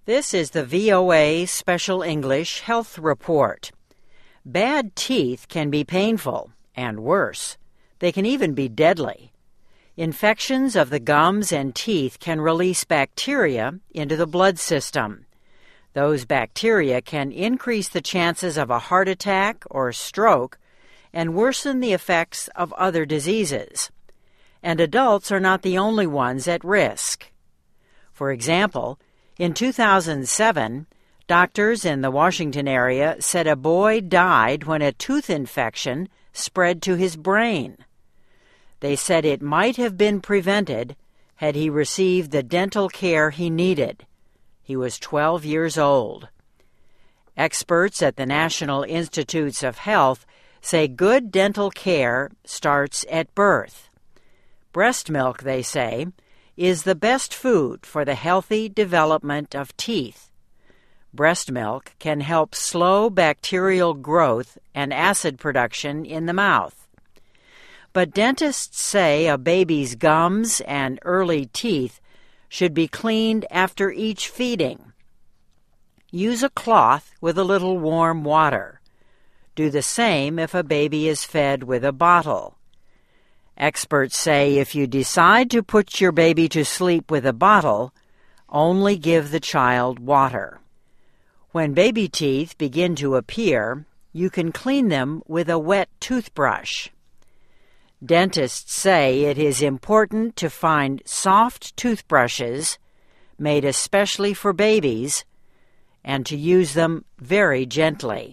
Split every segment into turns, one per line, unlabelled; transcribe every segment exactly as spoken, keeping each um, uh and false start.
This is the V O A Special English Health Report. Bad teeth can be painful, and worse. They can even be deadly. Infections of the gums and teeth can release bacteria into the blood system. Those bacteria can increase the chances of a heart attack or stroke and worsen the effects of other diseases. And adults are not the only ones at risk. For example, in two thousand seven, doctors in the Washington area said a boy died when a tooth infection spread to his brain. They said it might have been prevented had he received the dental care he needed. He was twelve years old. Experts at the National Institutes of Health say good dental care starts at birth. Breast milk, they say, is the best food for the healthy development of teeth. Breast milk can help slow bacterial growth and acid production in the mouth. But dentists say a baby's gums and early teeth should be cleaned after each feeding. Use a cloth with a little warm water. Do the same if a baby is fed with a bottle. Experts say if you decide to put your baby to sleep with a bottle, only give the child water. When baby teeth begin to appear, you can clean them with a wet toothbrush. Dentists say it is important to find soft toothbrushes made especially for babies and to use them very gently.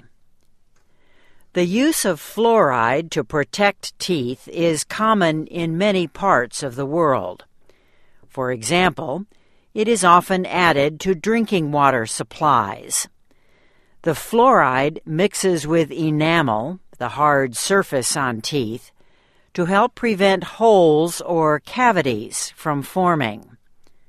The use of fluoride to protect teeth is common in many parts of the world. For example, it is often added to drinking water supplies. The fluoride mixes with enamel, the hard surface on teeth, to help prevent holes or cavities from forming.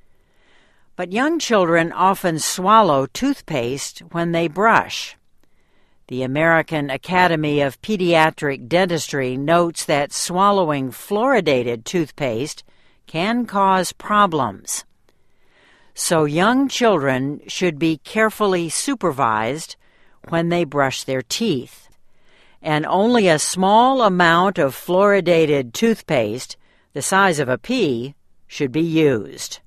But young children often swallow toothpaste when they brush. The American Academy of Pediatric Dentistry notes that swallowing fluoridated toothpaste can cause problems. So young children should be carefully supervised when they brush their teeth. And only a small amount of fluoridated toothpaste, the size of a pea, should be used.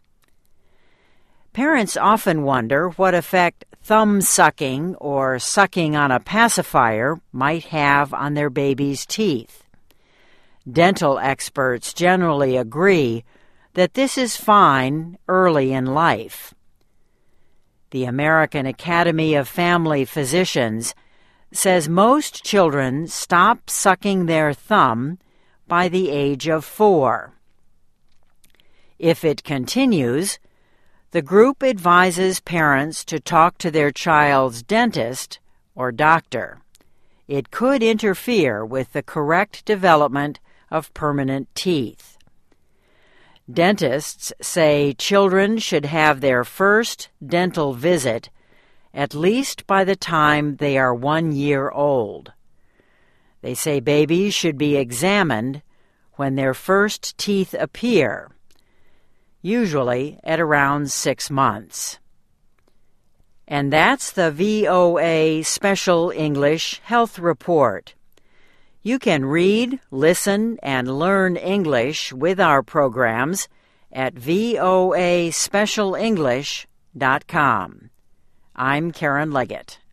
Parents often wonder what effect thumb sucking or sucking on a pacifier might have on their baby's teeth. Dental experts generally agree that this is fine early in life. The American Academy of Family Physicians says most children stop sucking their thumb by the age of four. If it continues, the group advises parents to talk to their child's dentist or doctor. It could interfere with the correct development of permanent teeth. Dentists say children should have their first dental visit at least by the time they are one year old. They say babies should be examined when their first teeth appear, usually at around six months. And that's the V O A Special English Health Report. You can read, listen, and learn English with our programs at voa special english dot com. I'm Karen Leggett.